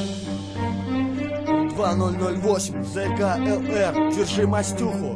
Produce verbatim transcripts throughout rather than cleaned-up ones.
два ноль ноль восемь, ЗК ЛР, держи мастюху.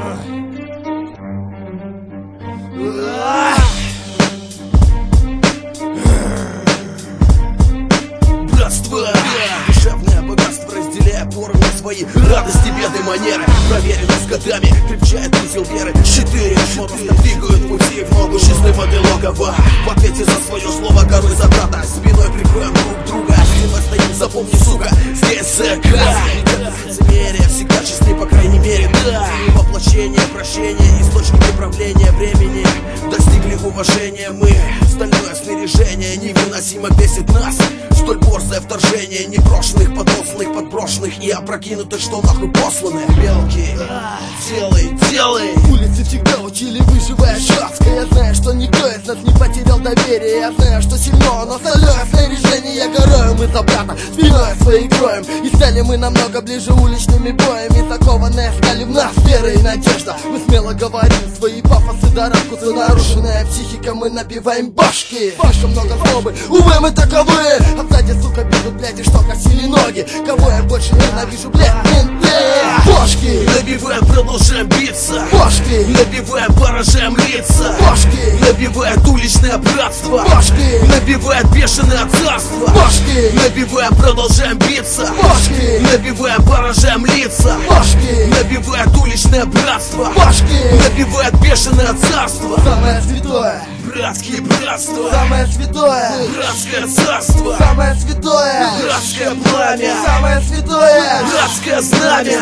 Братство, душевное богатство, разделяя поровну свои радости, беды, манеры. Проверено с годами, крепчает узел веры. Четыре шмотоста двигают пути в ногу. Счастливого логова, в ответе за свое слово горой за брата. Спиной прикроем друг друга, спиной стоим, запомни, сука, здесь ЗК. Никогда лицемерие, всегда честны, по крайней мере, да. Воплощение, прощение, источники правления времени. Достигли уважения мы, стальное снаряжение невыносимо бесит нас. Столь борзое вторжение непрошенных, подосланных, подброшенных и опрокинутых, что нахуй посланы. Мелкий, делай, делай. Улицы всегда учили, выживая жестко. Я знаю, что никто из нас не потерял доверие. Я знаю, что сильно, но стальное снаряжение я горою. Мы за брата спиной своей кроем. И стали мы намного ближе уличными боями. Закованная стали в нас вера и надежда. Мы смело говорим свои пафосы до раскуса. Нарушенная психика, мы набиваем башки. Слишком много злобы, увы, мы таковы. А сзади, сука, бегут, блядь, и что косили ноги. Кого я больше ненавижу, блядь, менты. Бошки, набиваем, продолжаем биться. Бошки, набиваем, поражаем лица. Бошки, набивает уличное братство. Бошки, набивает бешеное царство. Бошки, набиваем, продолжаем биться. Бошки, набиваем, поражаем лица. Бошки, набивает уличное братство. Бошки, набивает бешеное царство. самое святое, Братские братства, самое святое, братское царство, самое святое, братское пламя, самое святое, братское знамя.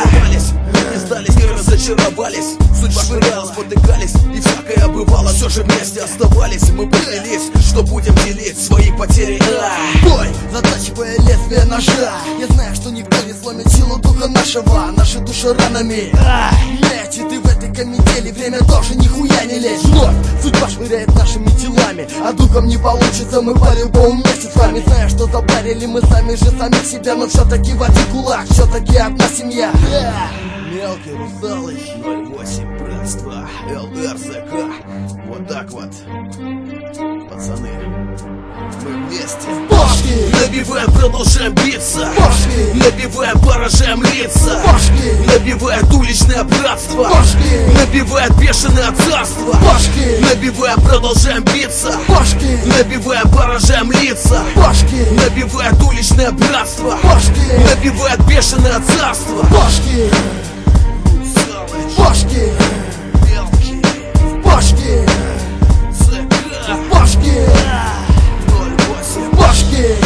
Не сдались, не разочаровались. Судьба швыряла, спотыкались, и всякое бывало. Все же вместе оставались. Мы поклялись, что будем делить свои потери. Бой, затачивая лезвие ножа. Я знаю, что никто не сломит силу духа нашего. Наши души ранами. Лечь, и ты в этой канители. Время тоже нихуя не лечь. Вновь судьба швыряет нашими телами. А духом не получится, мы по-любому вместе с вами. Знаю, что забарили мы сами же сами себя. Но все-таки в один кулак, все-таки одна семья. Мелкий русалыч, ноль восемь, братство, ЛР, ЗК. Вот так вот, пацаны, мы вместе. Бошки, набиваем, продолжаем биться. Бошки, набиваем, поражаем лица. Бошки, набивает уличное братство. Бошки, набивает бешеное царство. Бошки, набиваем, продолжаем биться. Бошки, набиваем, поражаем лица. Бошки, набивает уличное братство. Бошки, набивает бешеное царство. Бошки, Русалыч, Бошки, мелкий, Бошки, ЗК, Бошки, ноль восемь. Бошки.